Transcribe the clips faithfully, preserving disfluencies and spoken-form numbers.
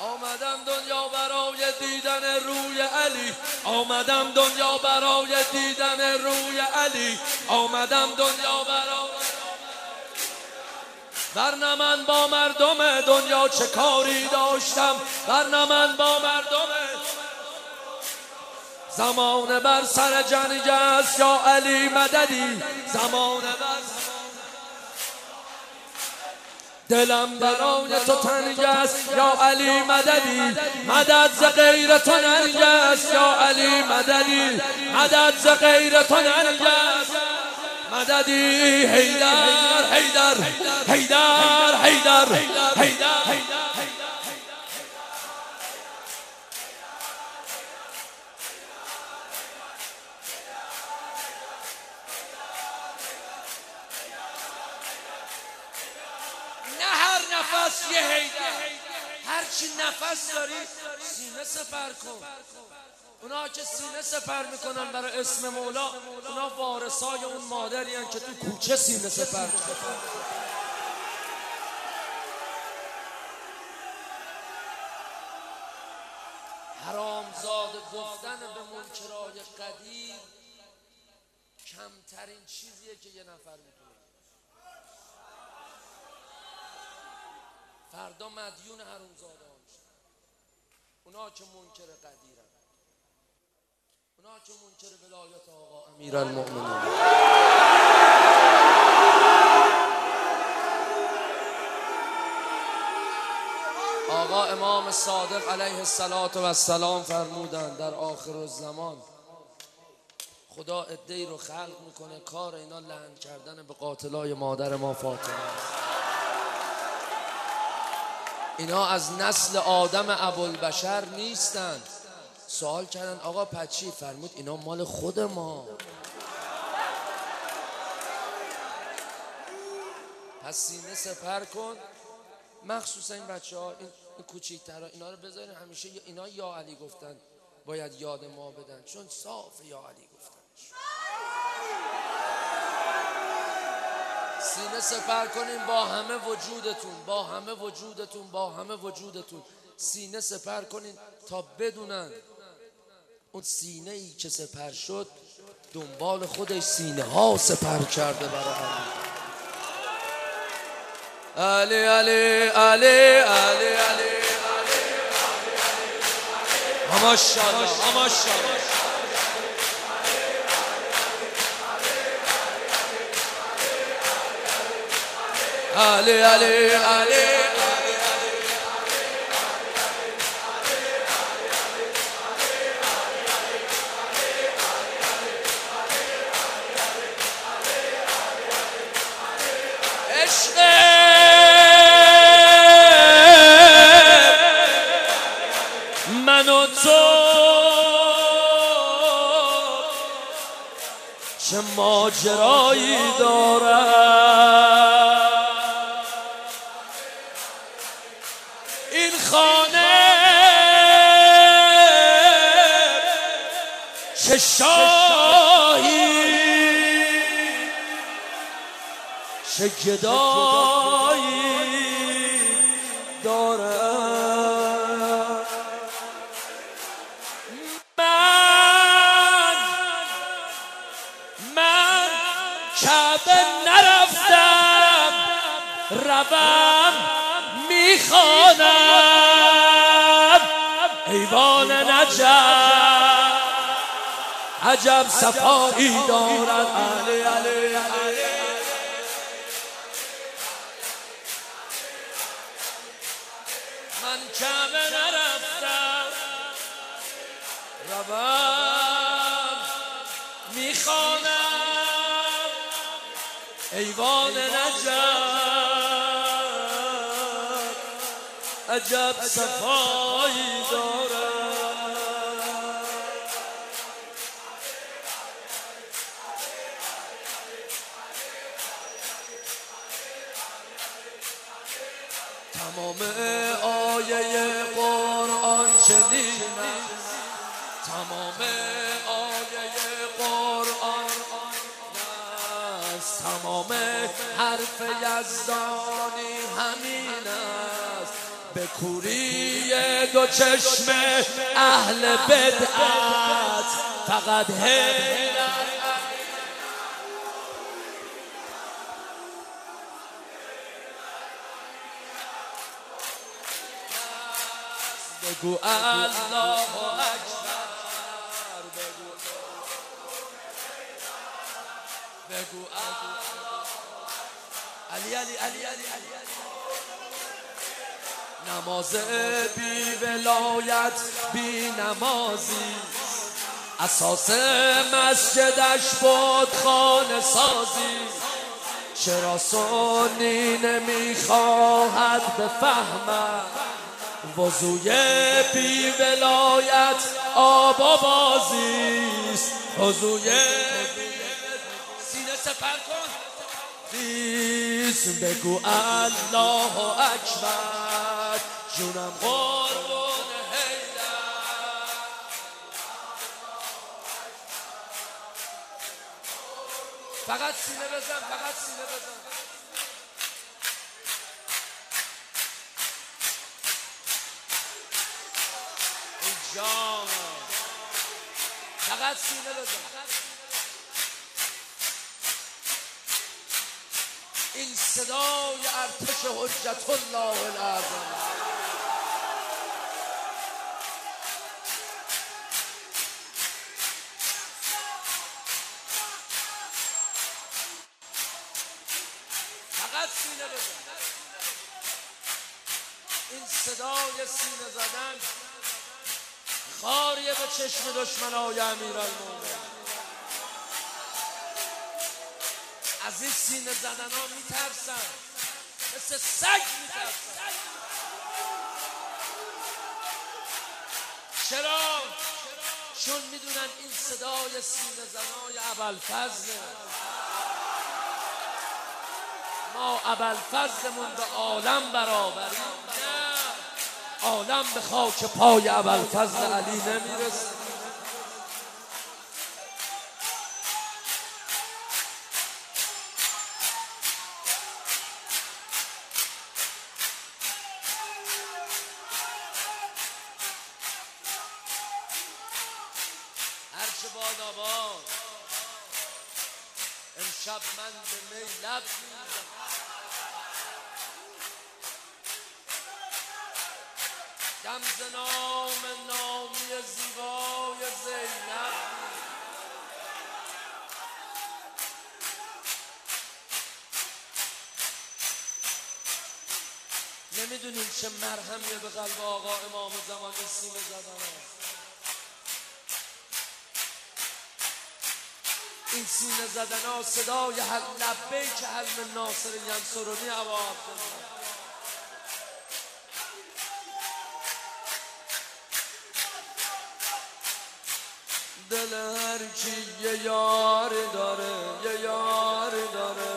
آمدم دنیا برای دیدن روی علی، آمدم دنیا برای دیدن روی علی، آمدم دنیا برای ورنه من با مردم دنیا چه کاری داشتم، ورنه من با مردم زمان بر سر جنگ است یا علی مددی، زمان بر دلم برای تو تنگ است یا علی مددی، مدد ز غیر تو ننگ است یا علی مددی، مدد ز غیر تو ننگ است مددی. حیدر حیدر حیدر حیدر حیدر نفس یه حیدر، هرچی نفس داری سینه سپر کن. اونا که سینه سپر میکنن برای اسم مولا، اونا وارثای اون مادری هن که تو کوچه سینه سپر کن. حرامزاده گفتن به منکرای قدیر کمترین چیزیه که یه نفر میتونه. فردا مدیون حرومزاده ها میشن. اونا که منکر قدیرن، اونا که منکر ولایت آقا امیرالمؤمنین. آقا امام صادق علیه السلام فرمودن در آخر الزمان خدا عده‌ای رو خلق میکنه کار اینا لعن کردن به قاتلای مادر ما فاطمه. اینا از نسل آدم ابوالبشر نیستند. سوال کردن آقا پچی؟ فرمود اینا مال خود ما. پس سینه سپر کن، مخصوصا این بچه ها، این, این کوچیک‌ترها، اینا رو بذارین همیشه اینا یا علی گفتن باید یاد ما بدن، چون صاف یا علی گفتن. سینه سپر کنین با همه وجودتون، با همه وجودتون، با همه وجودتون سینه سپر کنین تا بدونن اون سینه ای که سپر شد دنبال خودش سینه ها سپر کرده برای علی. علی علی علی علی علی ماشاءالله ماشاءالله. علی علی علی عشق من و تو چه ماجرایی دارد، این خانه چه شاهی چه گدایی دارد. من من کعبه نرفتم روم میخوانم ایوان نجف عجب صفایی دارد. علی علی علی من کعبه نرفتم روم میخوانم ایوان نجف عجب صفایی دارد. تمام آیه قرآن چنین است، تمام آیه قرآن است، تمام حرف یزدانی همین است. به کوری دو چشم اهل بدعت فقط حیرت. بگو الله اکبر، بگو بگو علی علی علی علی علی. نماز بی ولایت بی نمازی، اساس مسجدش بود خانه سازی. چرا سنی نمیخواهد بفهمد وضوی بی ولایت آب و بازیست. وضوی سینه سپر کن بیز، بگو الله اکبر، جونم قربون حیدر. فقط سینه بزن، فقط سینه بزن. ای جان فقط سینه بزن. این صدای ارتش حجت الله الاعظم. فقط سینه بزن. این صدای سینه زدن خاریه به چشم دشمنای امیرالمومنین. از این سینه زدن ها میترسن، مثل سگ میترسن. چرا؟ چون میدونن این صدای سینه زنای ابوالفضله. ما ابوالفضلمون به عالم برابریم، نه عالم به خاک پای ابوالفضل علی نمیرسه. هرچه باد آباد امشب من به می لب میزنم. دم ز نام نامی زیبای زینب. نمیدونیم چه مرهمیه به قلب آقا امام زمان این سینه زدن هست. این سینه زدن ها صدای حل لبیک حلم ناصر ینصرونی ابا عبدالله. دل هر کی یه یار داره، یه یار داره.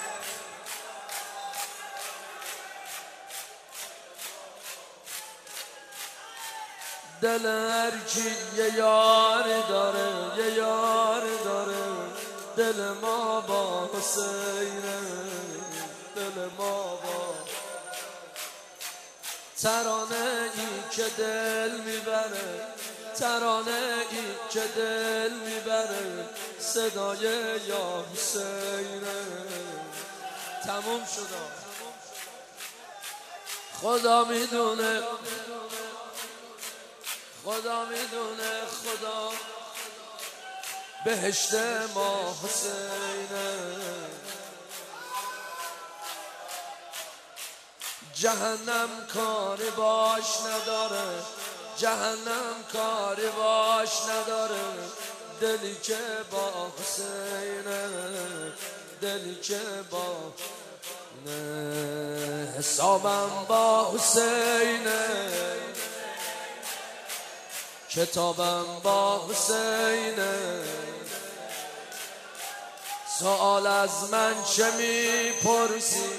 دل هر کی یه یار داره، یه یار داره. دل ما با حسینه، دل ما با ترانه ای که دل میبره، ترانه ای که دل میبره. صدای یا حسینه. تموم شد. خدا میدونه، خدا میدونه، خدا بهشت ما حسینه. جهنم کاری باش نداره، جهنم کاری باش نداره. دلی که با حسینه، دلی که با نه حسابم با حسینه. کتابم با حسینه. سوال از من چه میپرسی،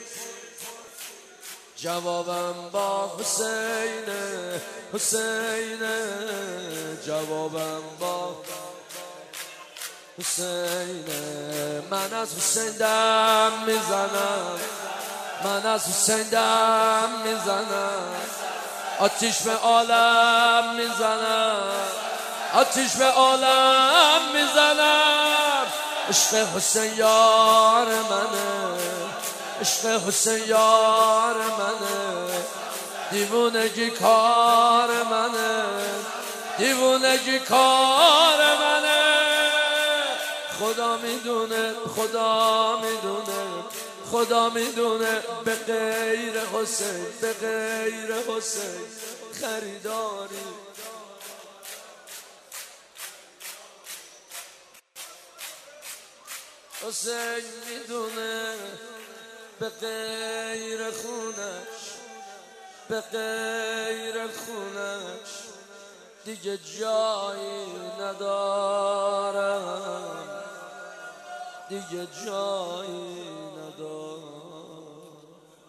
جوابم با حسینه، حسینه. جوابم با حسینه. من از حسین دم میزنم، من از حسین دم میزنم. آتیش به عالم میزنم، آتیش به عالم میزنم. عشق حسین یار منه، عشق حسین یار منه، دیوونگی کار منه، دیوونگی کار منه. خدا میدونه، خدا میدونه، خدا میدونه به غیر حسین، به غیر حسین خریداری. حسین میدونه به غیر خونش، به غیر خونش دیگه جایی ندارم، دیگه جایی ندارم.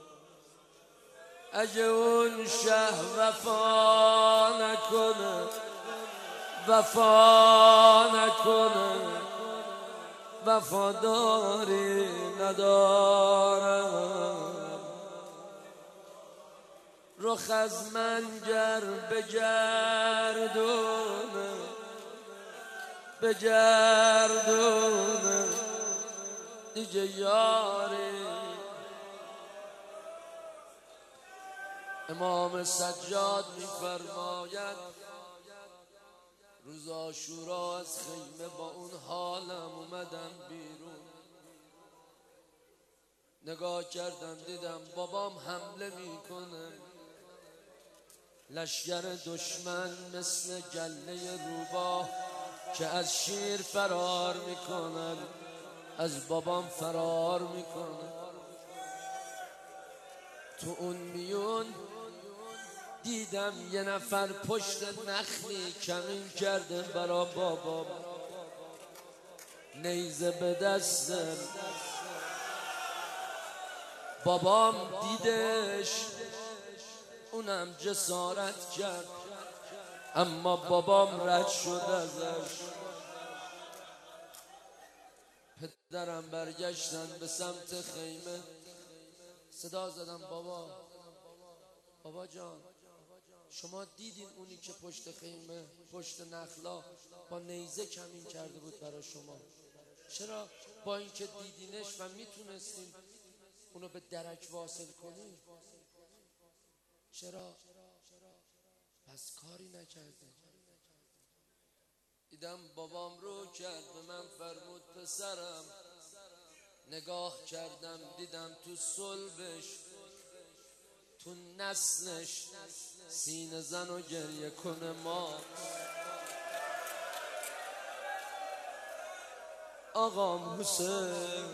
اگه اون شه وفا نکنه، وفا نکنه، وفاداری ندارم. رخ از من گر بگردونه، بگردونه دیگه یاری. امام سجاد میفرماید روز عاشورا از خیمه با اون حالم اومدم بیرون، نگاه کردم دیدم بابام حمله میکنه، لشگر دشمن مثل گله روباه که از شیر فرار میکنن، از بابام فرار میکنن. تو اون میون دیدم یه نفر پشت نخلی کمین کرده برا بابام، نیزه به دستم. بابام دیدش، اونم جسارت کرد، اما بابام رد شد ازش. پدرم برگشتن به سمت خیمه، صدا زدم بابا، بابا جان شما دیدین اونی که پشت خیمه، پشت نخلا با نیزه کمین کرده بود برای شما، چرا با اینکه دیدینش و میتونستین اونو به درک واصل کنین، چرا پس کاری نکردین؟ دیدم بابام رو کرد به من فرمود پسرم، نگاه کردم دیدم تو صلبش، تو نسلش سینه زن و گریه کنه ما. آقام حسین،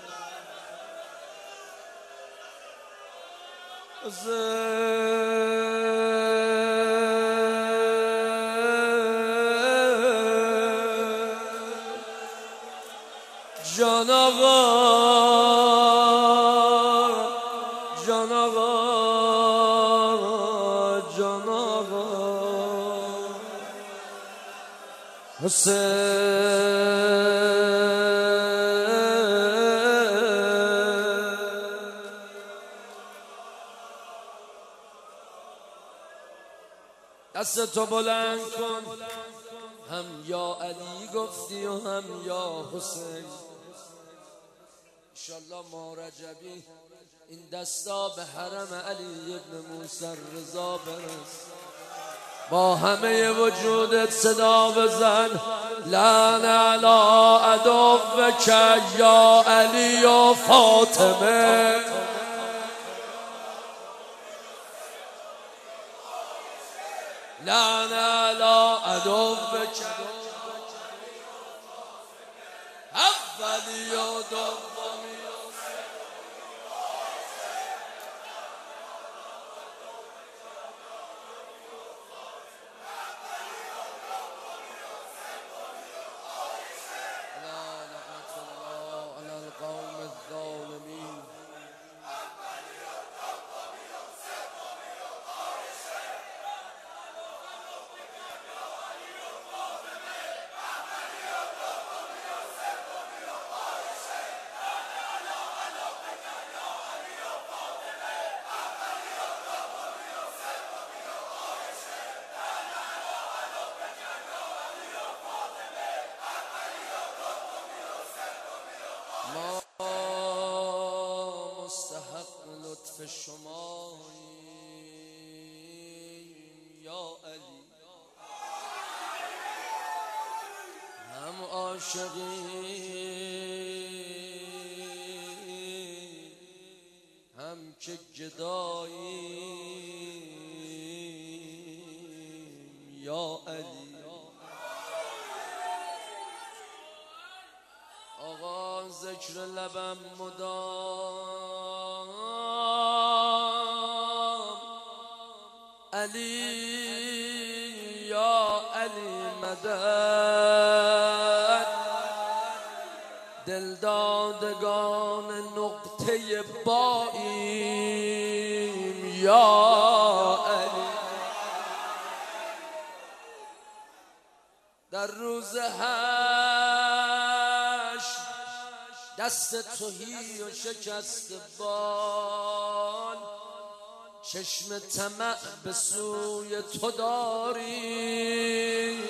جان آقا، جان آقا، جان آقا حسین. دست تو بلند کن، هم یا علی گفتی و هم یا حسین. انشالله ما رجبی این دستا به حرم علی ابن موسی رضا برس. با همه وجودت صدا بزن، لعن علی عدوک یا علی و فاطمه. لعن علی عدوک اولی و دومی. لطف شما یا علی، هم عاشقی هم که گدایی یا علی. آقا ذکر لبم مدام علی یا علی مدد، دلدادگان نقطه باییم یا علی. در روز هشت دست تهی و شکست بال، چشم طمع به سوی تو داری.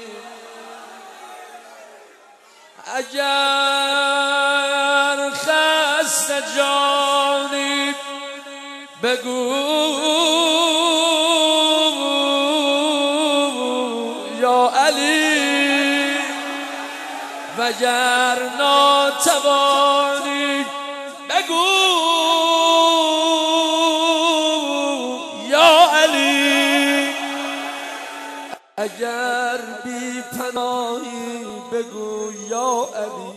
اگر خسته جانی بگو یا علی، وگر ناتوانی بگو یا علی. اگر بی پناهی بگو یا علی،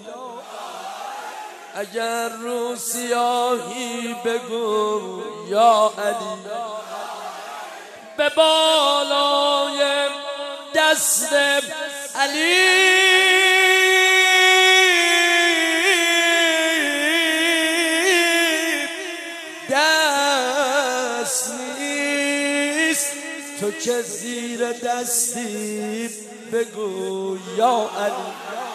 اگر رو سیاهی بگو یا علی. به بالای دست علی دست نیست، تو که زیر دستی بگو یا علی.